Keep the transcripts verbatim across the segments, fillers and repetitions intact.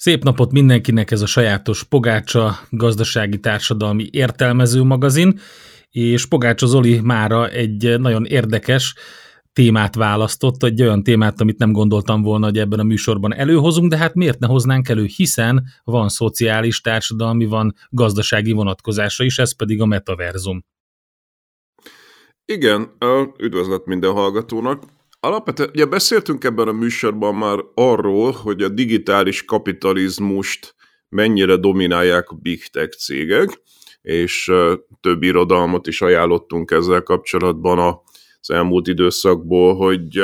Szép napot mindenkinek, ez a sajátos Pogácsa gazdasági társadalmi értelmező magazin, és Pogácsa Zoli mára egy nagyon érdekes témát választott, egy olyan témát, amit nem gondoltam volna, hogy ebben a műsorban előhozunk, de hát miért ne hoznánk elő, hiszen van szociális, társadalmi, van gazdasági vonatkozása is, ez pedig a metaverzum. Igen, üdvözlet minden hallgatónak. Alapvetően ugye beszéltünk ebben a műsorban már arról, hogy a digitális kapitalizmust mennyire dominálják a big tech cégek, és több irodalmat is ajánlottunk ezzel kapcsolatban az elmúlt időszakból, hogy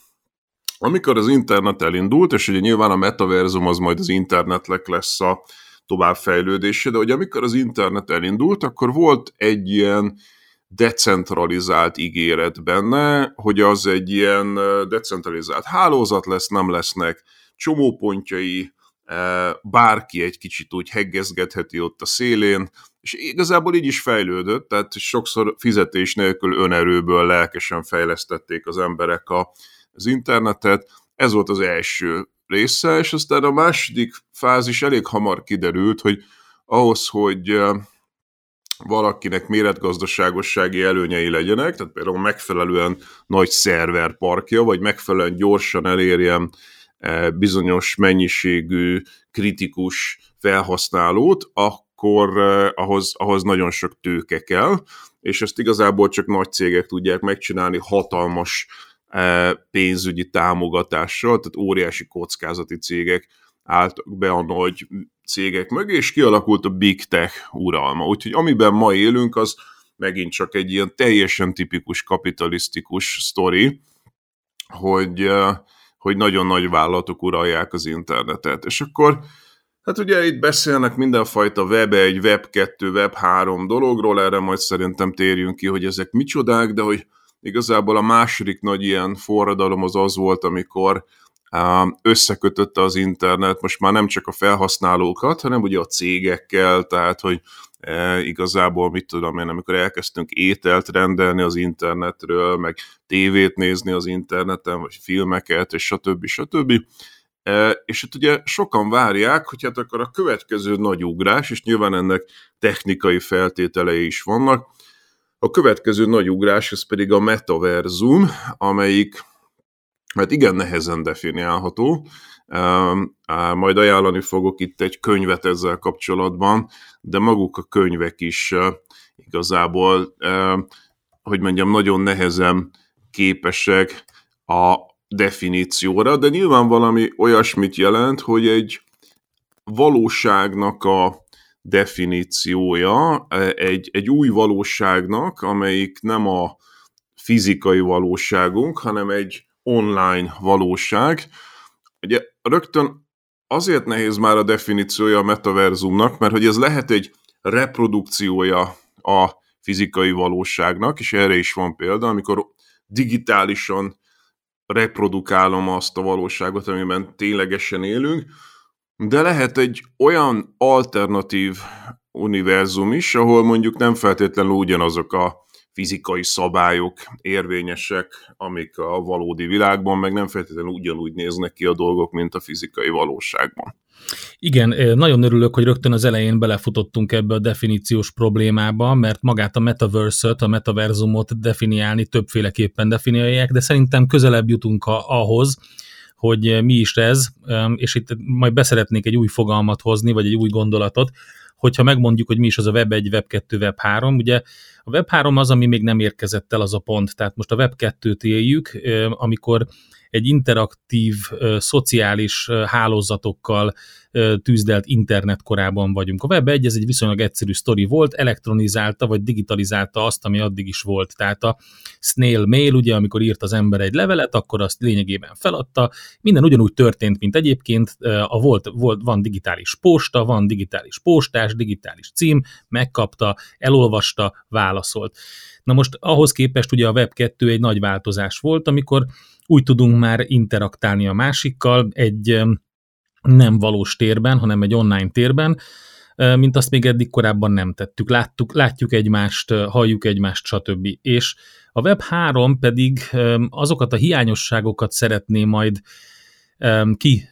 amikor az internet elindult, és ugye nyilván a metaverzum az majd az internetnek lesz a továbbfejlődése, de hogy amikor az internet elindult, akkor volt egy ilyen decentralizált ígéret benne, hogy az egy ilyen decentralizált hálózat lesz, nem lesznek csomópontjai, bárki egy kicsit úgy heggezgetheti ott a szélén, és igazából így is fejlődött, tehát sokszor fizetés nélkül önerőből lelkesen fejlesztették az emberek a, az internetet. Ez volt az első része, és aztán a második fázis elég hamar kiderült, hogy ahhoz, hogy valakinek méretgazdaságossági előnyei legyenek, tehát például megfelelően nagy szerverparkja, vagy megfelelően gyorsan elérjen bizonyos mennyiségű kritikus felhasználót, akkor ahhoz, ahhoz nagyon sok tőke kell, és ezt igazából csak nagy cégek tudják megcsinálni hatalmas pénzügyi támogatással, tehát óriási kockázati cégek álltak be a nagy cégek mögé, és kialakult a big tech uralma. Úgyhogy amiben ma élünk, az megint csak egy ilyen teljesen tipikus kapitalisztikus sztori, hogy, hogy nagyon nagy vállalatok uralják az internetet. És akkor, hát ugye itt beszélnek mindenfajta web egy, web kettő, web három dologról, erre majd szerintem térjünk ki, hogy ezek micsodák, de hogy igazából a második nagy ilyen forradalom az az volt, amikor összekötötte az internet most már nem csak a felhasználókat, hanem ugye a cégekkel, tehát hogy e, igazából mit tudom én, amikor elkezdtünk ételt rendelni az internetről, meg tévét nézni az interneten, vagy filmeket, és stb. stb. E, és hát ugye sokan várják, hogy hát akkor a következő nagy ugrás, és nyilván ennek technikai feltételei is vannak, a következő nagy ugrás, ez pedig a metaverzum, amelyik hát igen nehezen definiálható. Majd ajánlani fogok itt egy könyvet ezzel kapcsolatban, de maguk a könyvek is igazából, hogy mondjam, nagyon nehezen képesek a definícióra, de nyilván valami olyasmit jelent, hogy egy valóságnak a definíciója, egy, egy új valóságnak, amelyik nem a fizikai valóságunk, hanem egy online valóság. Ugye rögtön azért nehéz már a definíciója a metaverzumnak, mert hogy ez lehet egy reprodukciója a fizikai valóságnak, és erre is van példa, amikor digitálisan reprodukálom azt a valóságot, amiben ténylegesen élünk, de lehet egy olyan alternatív univerzum is, ahol mondjuk nem feltétlenül ugyanazok a fizikai szabályok érvényesek, amik a valódi világban, meg nem feltétlenül ugyanúgy néznek ki a dolgok, mint a fizikai valóságban. Igen, nagyon örülök, hogy rögtön az elején belefutottunk ebbe a definíciós problémába, mert magát a metaverse-öt, a metaverzumot definiálni többféleképpen definiálják, de szerintem közelebb jutunk a, ahhoz, hogy mi is ez, és itt majd beszeretnék egy új fogalmat hozni, vagy egy új gondolatot, hogyha megmondjuk, hogy mi is az a web egy, web kettő, web három, ugye a web három az, ami még nem érkezett el az a pont, tehát most a web kettőt éljük, amikor egy interaktív, szociális hálózatokkal tűzdelt internet korában vagyunk. A web egy, ez egy viszonylag egyszerű sztori volt, elektronizálta vagy digitalizálta azt, ami addig is volt. Tehát a snail mail, ugye, amikor írt az ember egy levelet, akkor azt lényegében feladta. Minden ugyanúgy történt, mint egyébként. A volt, volt, van digitális posta, van digitális postás, digitális cím, megkapta, elolvasta, válaszolt. Na most ahhoz képest ugye a web kettő egy nagy változás volt, amikor úgy tudunk már interaktálni a másikkal egy nem valós térben, hanem egy online térben, mint azt még eddig korábban nem tettük. Láttuk, látjuk egymást, halljuk egymást, stb. És a web három pedig azokat a hiányosságokat szeretné majd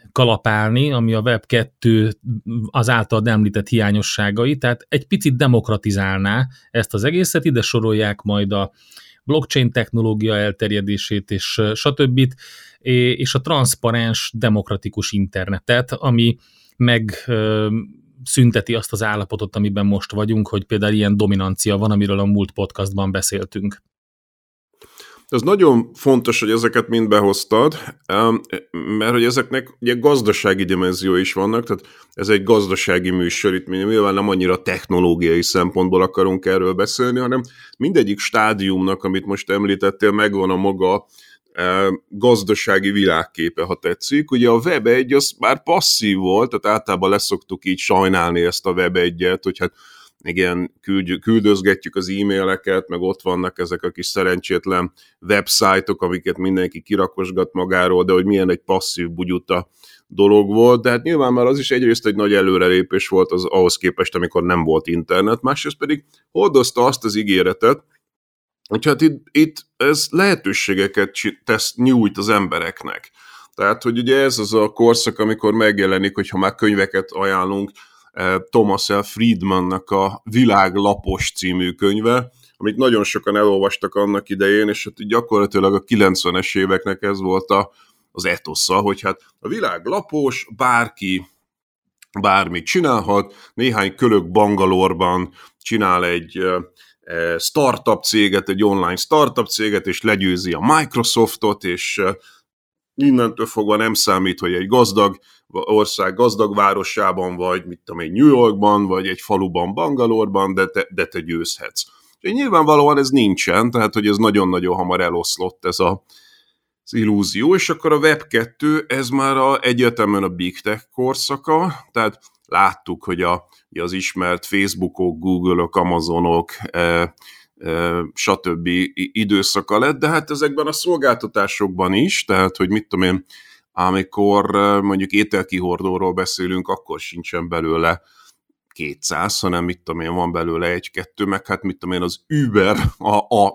kalapálni, ami a web kettő az által említett hiányosságai, tehát egy picit demokratizálná ezt az egészet, ide sorolják majd a blockchain technológia elterjedését, és stb. És a transzparens, demokratikus internetet, ami meg szünteti azt az állapotot, amiben most vagyunk, hogy például ilyen dominancia van, amiről a múlt podcastban beszéltünk. Ez nagyon fontos, hogy ezeket mind behoztad, mert hogy ezeknek ugye gazdasági dimenzió is vannak, tehát ez egy gazdasági műsor, itt nyilván nem annyira technológiai szempontból akarunk erről beszélni, hanem mindegyik stádiumnak, amit most említettél, megvan a maga gazdasági világképe, ha tetszik. Ugye a web egy az már passzív volt, tehát általában leszoktuk így sajnálni ezt a web egyet, hogy hát igen, küld, küldözgetjük az e-maileket, meg ott vannak ezek a kis szerencsétlen websájtok, amiket mindenki kirakosgat magáról, de hogy milyen egy passzív bugyuta dolog volt, de hát nyilván már az is egyrészt egy nagy előrelépés volt az ahhoz képest, amikor nem volt internet, másrészt pedig hordozta azt az ígéretet, hogy hát itt, itt ez lehetőségeket tesz, nyújt az embereknek. Tehát, hogy ugye ez az a korszak, amikor megjelenik, hogyha már könyveket ajánlunk, Thomas L. Friedmannak a Világlapos című könyve, amit nagyon sokan elolvastak annak idején, és hát gyakorlatilag a kilencvenes éveknek ez volt a, az etosza, hogy hát a világ lapos, bárki bármit csinálhat, néhány kölök Bangalore-ban csinál egy startup céget, egy online startup céget, és legyőzi a Microsoftot, és innentől fogva nem számít, hogy egy gazdag ország gazdag városában, vagy mit tudom én, New Yorkban, vagy egy faluban, Bangalore-ban, de te, de te győzhetsz. És nyilvánvalóan ez nincsen, tehát hogy ez nagyon-nagyon hamar eloszlott ez a, az illúzió, és akkor a web kettő, ez már a, egyértelműen a big tech korszaka, tehát láttuk, hogy a, az ismert Facebookok, Google-ok, Amazonok, e, e, stb. Időszaka lett, de hát ezekben a szolgáltatásokban is, tehát hogy mit tudom én, amikor mondjuk ételkihordóról beszélünk, akkor sincsen belőle kétszáz, hanem mit tudom én, van belőle egy-kettő, meg hát mit tudom én, az Uber, a, a,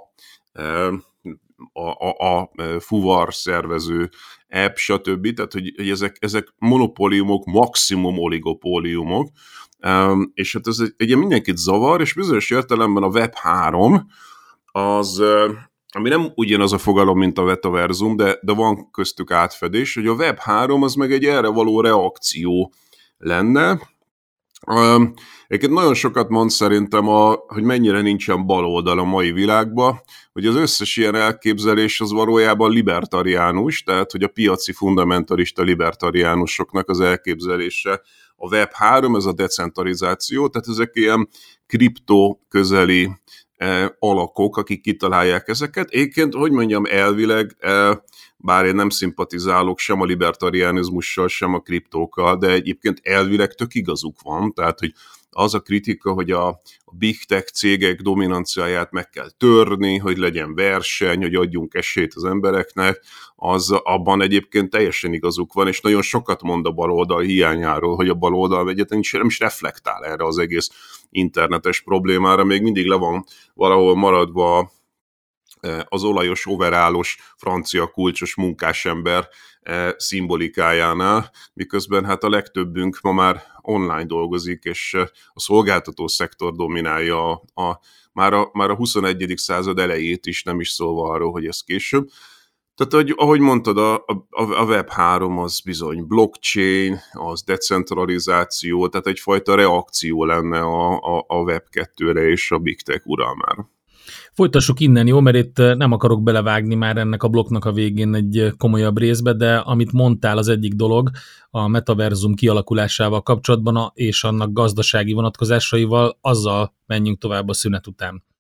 a, a, a fuvar szervező app, stb. Tehát, hogy, hogy ezek, ezek monopóliumok, maximum oligopóliumok, és hát ez egy, egy mindenkit zavar, és bizonyos értelemben a web három az... ami nem ugyanaz a fogalom, mint a metaverzum, de, de van köztük átfedés, hogy a web három az meg egy erre való reakció lenne. Um, egyébként nagyon sokat mond szerintem, a, hogy mennyire nincsen baloldal a mai világban, hogy az összes ilyen elképzelés az valójában libertariánus, tehát hogy a piaci fundamentalista libertariánusoknak az elképzelése. A web három, ez a decentralizáció, tehát ezek ilyen kripto közeli alakok, akik kitalálják ezeket. Egyébként, hogy mondjam, elvileg, bár én nem szimpatizálok sem a libertariánizmussal, sem a kriptókkal, de egyébként elvileg tök igazuk van, tehát, hogy az a kritika, hogy a, a big tech cégek dominanciáját meg kell törni, hogy legyen verseny, hogy adjunk esélyt az embereknek, az abban egyébként teljesen igazuk van, és nagyon sokat mond a baloldal hiányáról, hogy a baloldal egyetlen nem is reflektál erre az egész internetes problémára, még mindig le van valahol maradva az olajos, overálos, francia kulcsos munkásember szimbolikájánál, miközben hát a legtöbbünk ma már online dolgozik, és a szolgáltató szektor dominálja a, a, már, a, már a huszonegyedik század elejét is, nem is szólva arról, hogy ez később. Tehát, hogy, ahogy mondtad, a, a, a web három az bizony blockchain, az decentralizáció, tehát egyfajta reakció lenne a, a, a web kettőre és a big tech uralmára. Folytassuk innen, jó, mert itt nem akarok belevágni már ennek a blokknak a végén egy komolyabb részbe, de amit mondtál, az egyik dolog a metaverzum kialakulásával kapcsolatban és annak gazdasági vonatkozásaival, azzal menjünk tovább a szünet után.